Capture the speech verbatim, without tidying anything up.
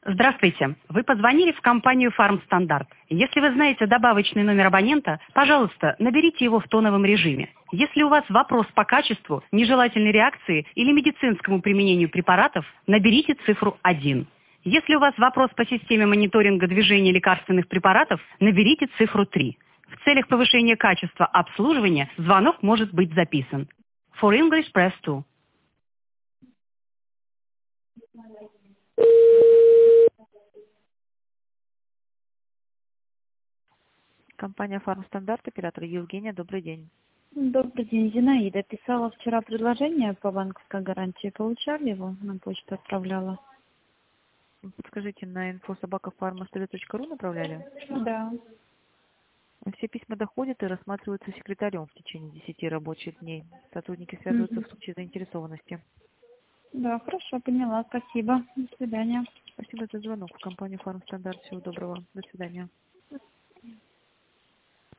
Здравствуйте. Вы позвонили в компанию «Фармстандарт». Если вы знаете добавочный номер абонента, пожалуйста, наберите его в тоновом режиме. Если у вас вопрос по качеству, нежелательной реакции или медицинскому применению препаратов, наберите цифру один. Если у вас вопрос по системе мониторинга движения лекарственных препаратов, наберите цифру три. В целях повышения качества обслуживания звонок может быть записан. For English, press two. Компания «Фармстандарт», оператор Евгения, добрый день. Добрый день, Зинаида. Писала вчера предложение по банковской гарантии. Получали его? На почту отправляла. Подскажите, на инфо собака фармастори точка ру направляли? Да. Все письма доходят и рассматриваются секретарем в течение десяти рабочих дней. Сотрудники связываются Мгм. в случае заинтересованности. Да, хорошо, поняла. Спасибо. До свидания. Спасибо за звонок в компанию «Фармстандарт». Всего доброго. До свидания.